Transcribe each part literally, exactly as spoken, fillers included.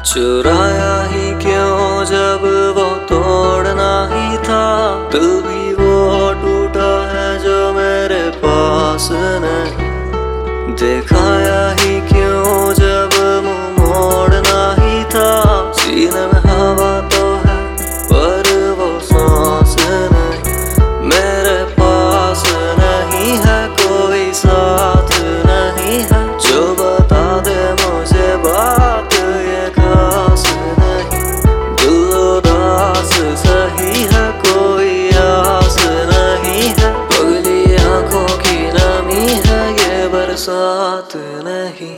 चुराया ही क्यों जब वो तोड़ना ही था। दिल भी वो टूटा है जो मेरे पास नहीं। दिखाया ही क्यों जब मुंह मोड़ना ही था। सीने में हवा तो है पर वो सांस नहीं। मेरे पास नहीं है कोई साथ नहीं है जो बता दे मुझे बात ये खास नहीं। दिल उदास सही है कोई आस नहीं है। पगली आंखों की नमी है ये बरसात नहीं।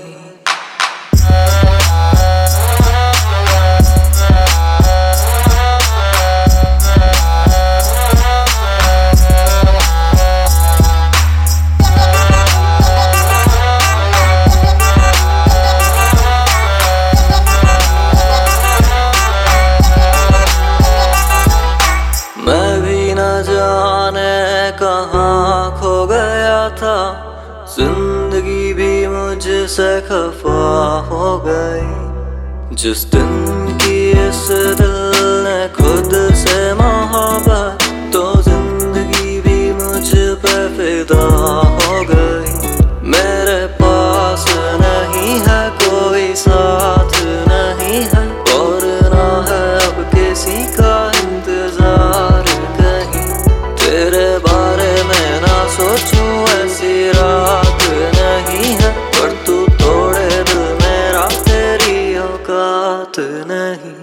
मैं भी न जाने कहाँ खो गया था। जिंदगी भी मुझसे खफा हो गई। जिस दिन की इस दिल ने खुद से मोहब्बत तो जिंदगी भी मुझ पे फिदा हो गई। मेरे पास नहीं है कोई साथ नहीं है और ना है अब किसी का इंतजार कहीं। तेरे बारे में ना सोचूं ऐसी रात नहीं है पर तू तोड़े दिल मेरा तेरी औकात नहीं।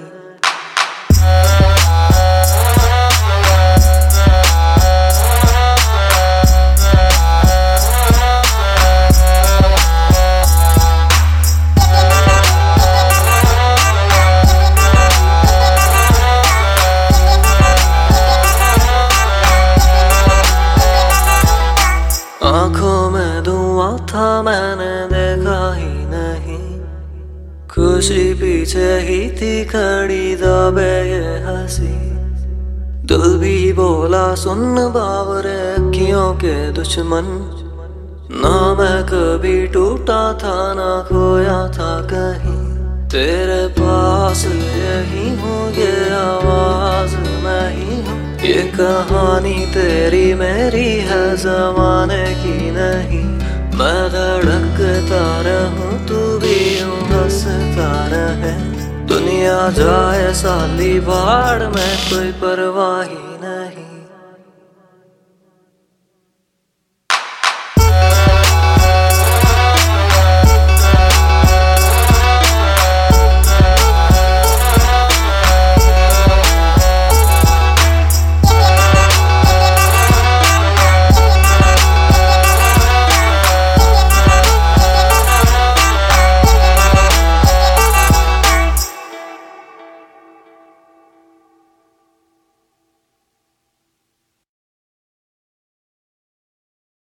आंखों में धुआं था मैंने देखा ही नहीं। खुशी पीछे ही थी खड़ी दबे ये हंसी। दिल भी बोला सुन बावरे अखियों के दुश्मन। ना मैं कभी टूटा था ना खोया था कहीं। तेरे पास यही हूँ ये आवाज मैं ही हूँ। ये कहानी तेरी मेरी है जमाने की नहीं। मैं धड़कता रहूं तू भी यूं हंसता रहे। दुनिया जाए साली बाढ़ में कोई परवाह ही नहीं।